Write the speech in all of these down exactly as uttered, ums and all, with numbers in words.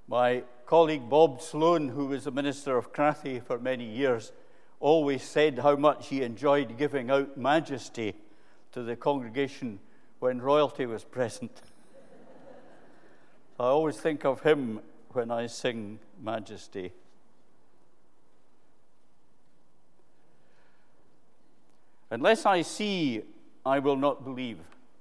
My colleague Bob Sloan, who was the minister of Crathy for many years, always said how much he enjoyed giving out Majesty to the congregation when royalty was present. I always think of him when I sing Majesty. Unless I see, I will not believe.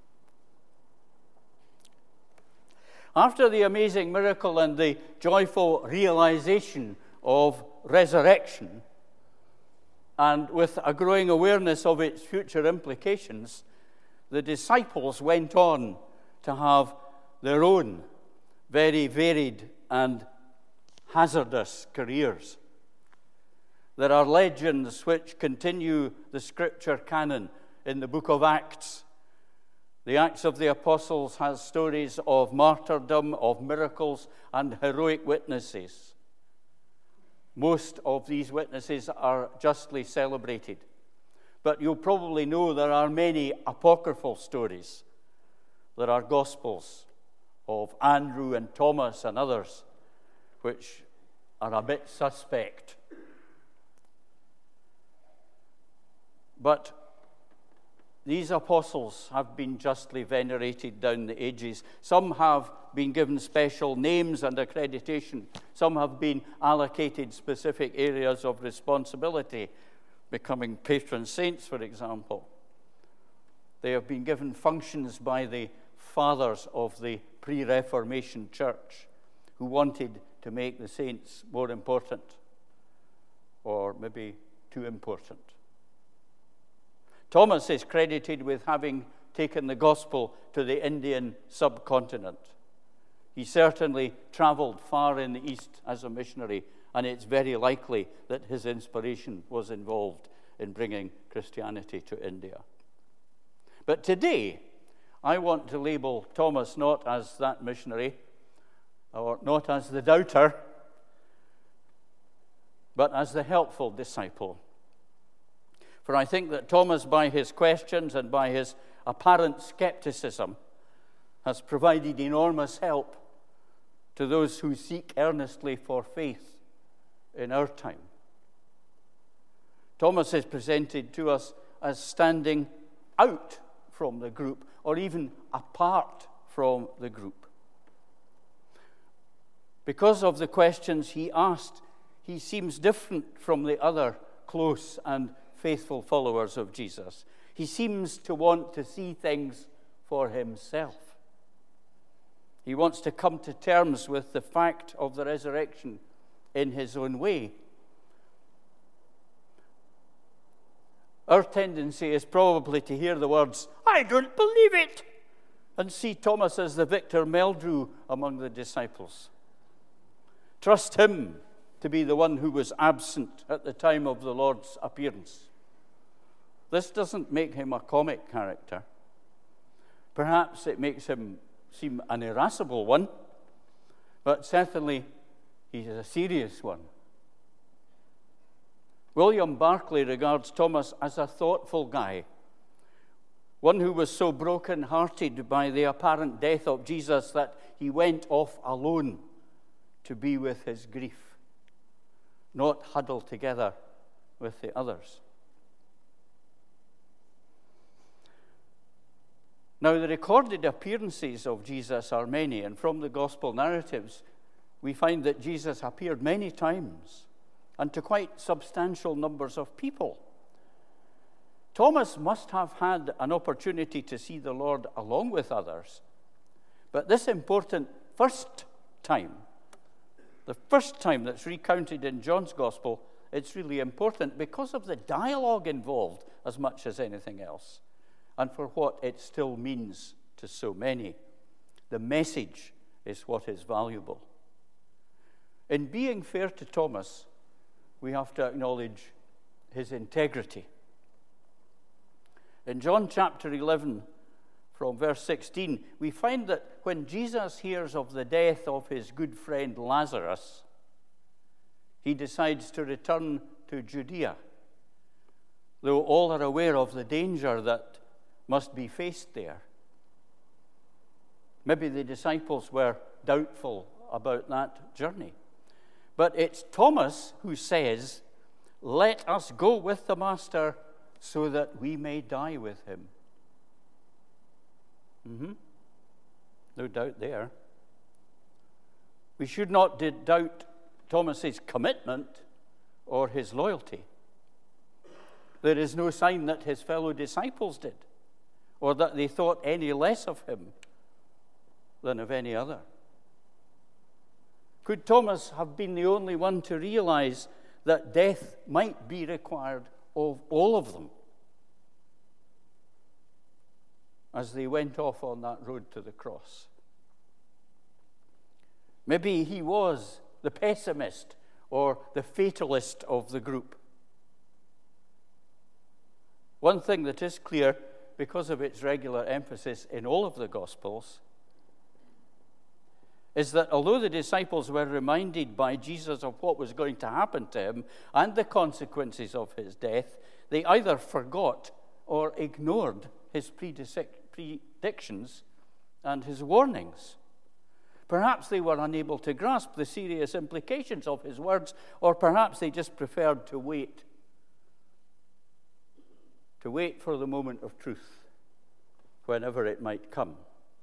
After the amazing miracle and the joyful realization of resurrection, and with a growing awareness of its future implications, the disciples went on to have their own very varied and hazardous careers. There are legends which continue the scripture canon in the book of Acts. The Acts of the Apostles has stories of martyrdom, of miracles, and heroic witnesses. Most of these witnesses are justly celebrated. But you'll probably know there are many apocryphal stories. There are Gospels of Andrew and Thomas and others, which are a bit suspect. But these apostles have been justly venerated down the ages. Some have been given special names and accreditation. Some have been allocated specific areas of responsibility, becoming patron saints, for example. They have been given functions by the fathers of the pre-Reformation church who wanted to make the saints more important, or maybe too important. Thomas is credited with having taken the gospel to the Indian subcontinent. He certainly traveled far in the east as a missionary, and it's very likely that his inspiration was involved in bringing Christianity to India. But today, I want to label Thomas not as that missionary, or not as the doubter, but as the helpful disciple. For I think that Thomas, by his questions and by his apparent skepticism, has provided enormous help to those who seek earnestly for faith in our time. Thomas is presented to us as standing out from the group, or even apart from the group. Because of the questions he asked, he seems different from the other close and faithful followers of Jesus. He seems to want to see things for himself. He wants to come to terms with the fact of the resurrection in his own way. Our tendency is probably to hear the words, "I don't believe it," and see Thomas as the Victor Meldrew among the disciples. Trust him to be the one who was absent at the time of the Lord's appearance. This doesn't make him a comic character. Perhaps it makes him seem an irascible one, but certainly he's a serious one. William Barclay regards Thomas as a thoughtful guy, one who was so broken-hearted by the apparent death of Jesus that he went off alone to be with his grief, not huddled together with the others. Now, the recorded appearances of Jesus are many, and from the gospel narratives, we find that Jesus appeared many times, and to quite substantial numbers of people. Thomas must have had an opportunity to see the Lord along with others, but this important first time, the first time that's recounted in John's gospel, it's really important because of the dialogue involved as much as anything else, and for what it still means to so many. The message is what is valuable. In being fair to Thomas, we have to acknowledge his integrity. In John chapter eleven, from verse sixteen, we find that when Jesus hears of the death of his good friend Lazarus, he decides to return to Judea, though all are aware of the danger that must be faced there. Maybe the disciples were doubtful about that journey. But it's Thomas who says, "Let us go with the Master so that we may die with him." Mm-hmm. No doubt there. We should not doubt Thomas's commitment or his loyalty. There is no sign that his fellow disciples did, or that they thought any less of him than of any other. Could Thomas have been the only one to realize that death might be required of all of them as they went off on that road to the cross? Maybe he was the pessimist or the fatalist of the group. One thing that is clear, because of its regular emphasis in all of the Gospels, is that although the disciples were reminded by Jesus of what was going to happen to him and the consequences of his death, they either forgot or ignored his predictions and his warnings. Perhaps they were unable to grasp the serious implications of his words, or perhaps they just preferred to wait. To wait for the moment of truth, whenever it might come.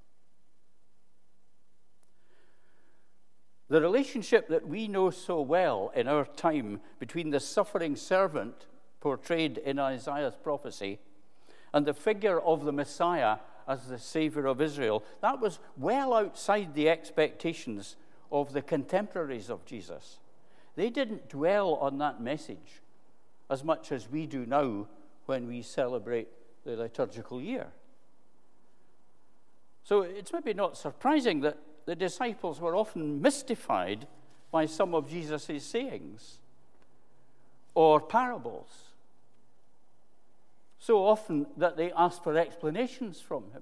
The relationship that we know so well in our time between the suffering servant portrayed in Isaiah's prophecy and the figure of the Messiah as the Savior of Israel, that was well outside the expectations of the contemporaries of Jesus. They didn't dwell on that message as much as we do now when we celebrate the liturgical year. So it's maybe not surprising that the disciples were often mystified by some of Jesus' sayings or parables, so often that they asked for explanations from him.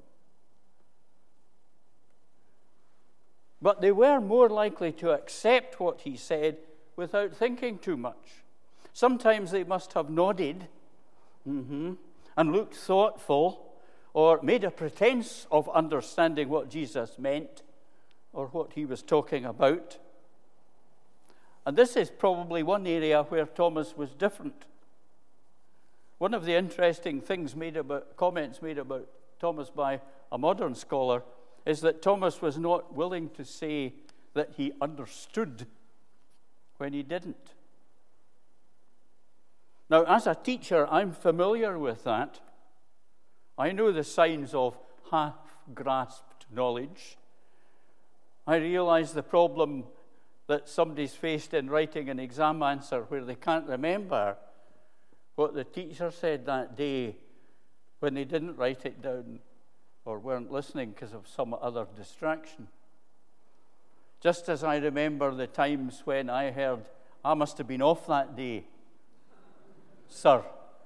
But they were more likely to accept what he said without thinking too much. Sometimes they must have nodded mm-hmm, and looked thoughtful, or made a pretense of understanding what Jesus meant or what he was talking about. And this is probably one area where Thomas was different. One of the interesting things made about, comments made about Thomas by a modern scholar is that Thomas was not willing to say that he understood when he didn't. Now, as a teacher, I'm familiar with that. I know the signs of half-grasped knowledge. I realize the problem that somebody's faced in writing an exam answer where they can't remember what the teacher said that day when they didn't write it down or weren't listening because of some other distraction. Just as I remember the times when I heard, "I must have been off that day, sir."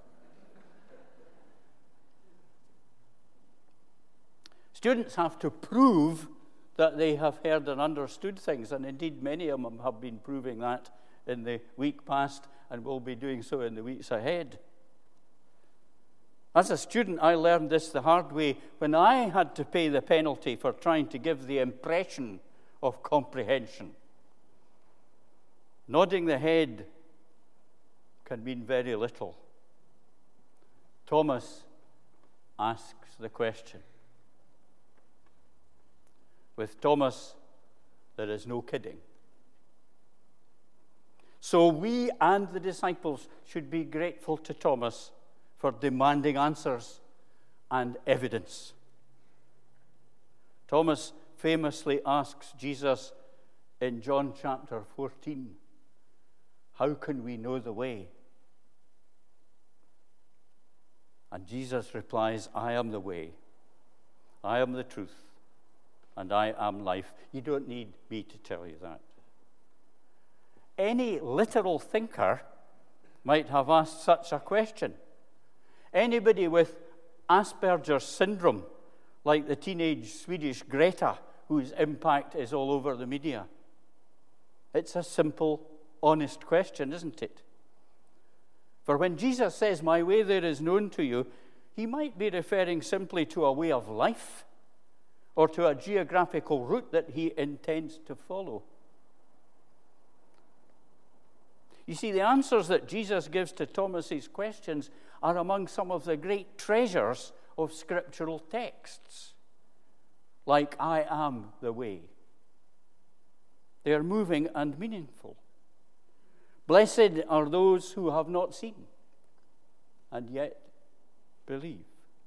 Students have to prove that they have heard and understood things, and indeed many of them have been proving that in the week past and will be doing so in the weeks ahead. As a student, I learned this the hard way when I had to pay the penalty for trying to give the impression of comprehension. Nodding the head can mean very little. Thomas asks the question. With Thomas, there is no kidding. So we and the disciples should be grateful to Thomas for demanding answers and evidence. Thomas famously asks Jesus in John chapter fourteen, "How can we know the way?" And Jesus replies, "I am the way, I am the truth, and I am life." You don't need me to tell you that. Any literal thinker might have asked such a question. Anybody with Asperger's syndrome, like the teenage Swedish Greta, whose impact is all over the media. It's a simple, honest question, isn't it? For when Jesus says, "My way there is known to you," he might be referring simply to a way of life or to a geographical route that he intends to follow. You see, the answers that Jesus gives to Thomas's questions are among some of the great treasures of scriptural texts, like I am the way. They are moving and meaningful. Blessed are those who have not seen and yet believe.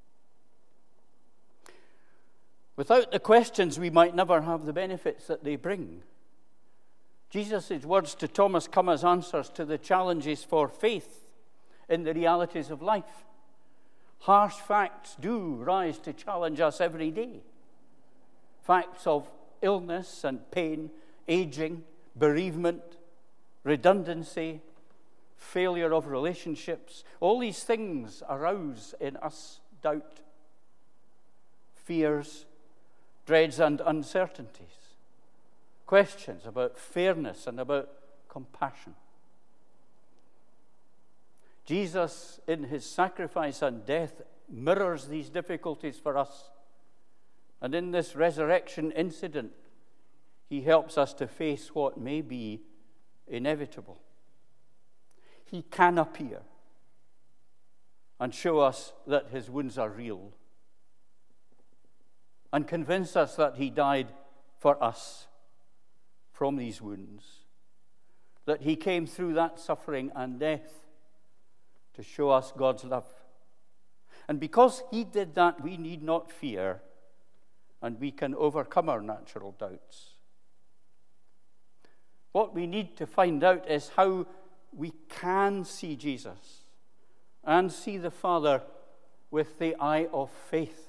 Without the questions, we might never have the benefits that they bring. Jesus' words to Thomas come as answers to the challenges for faith in the realities of life. Harsh facts do rise to challenge us every day. Facts of illness and pain, aging, bereavement, redundancy, failure of relationships. All these things arouse in us doubt, fears, dreads and uncertainties. Questions about fairness and about compassion. Jesus, in his sacrifice and death, mirrors these difficulties for us. And in this resurrection incident, he helps us to face what may be inevitable. He can appear and show us that his wounds are real and convince us that he died for us from these wounds, that he came through that suffering and death to show us God's love. And because he did that, we need not fear, and we can overcome our natural doubts. What we need to find out is how we can see Jesus and see the Father with the eye of faith.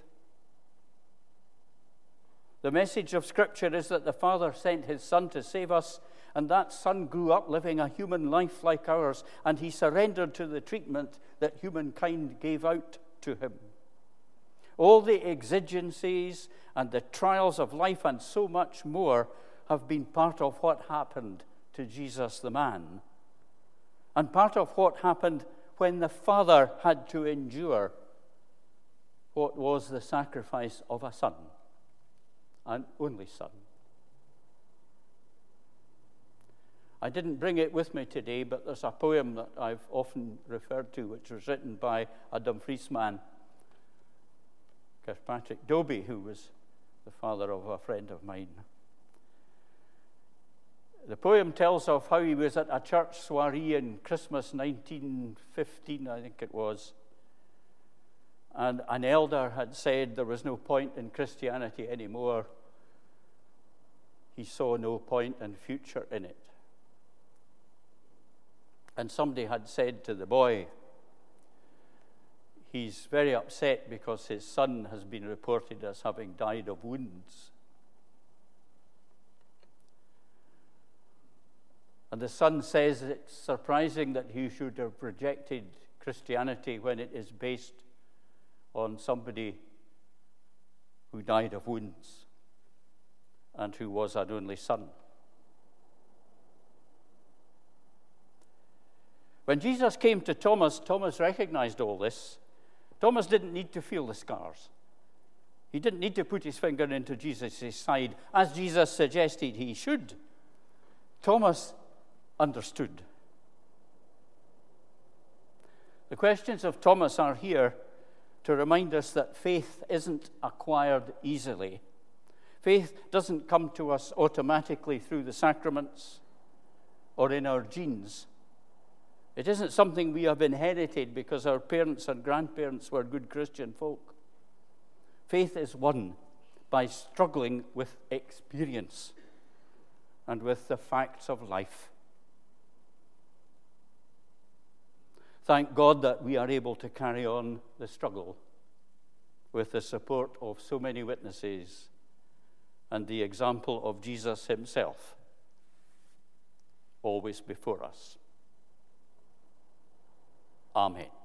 The message of Scripture is that the Father sent his Son to save us, and that Son grew up living a human life like ours, and he surrendered to the treatment that humankind gave out to him. All the exigencies and the trials of life and so much more have been part of what happened to Jesus the man, and part of what happened when the Father had to endure what was the sacrifice of a son, an only son. I didn't bring it with me today, but there's a poem that I've often referred to, which was written by a Dumfries man, Kirkpatrick Dobie, who was the father of a friend of mine. The poem tells of how he was at a church soiree in Christmas nineteen fifteen, I think it was, and an elder had said there was no point in Christianity anymore. He saw no point and future in it. And somebody had said to the boy, he's very upset because his son has been reported as having died of wounds. And the son says it's surprising that he should have rejected Christianity when it is based on somebody who died of wounds and who was an only son. When Jesus came to Thomas, Thomas recognized all this. Thomas didn't need to feel the scars. He didn't need to put his finger into Jesus' side, as Jesus suggested he should. Thomas understood. The questions of Thomas are here to remind us that faith isn't acquired easily. Faith doesn't come to us automatically through the sacraments or in our genes. It isn't something we have inherited because our parents and grandparents were good Christian folk. Faith is won by struggling with experience and with the facts of life. Thank God that we are able to carry on the struggle with the support of so many witnesses and the example of Jesus himself always before us. Amen.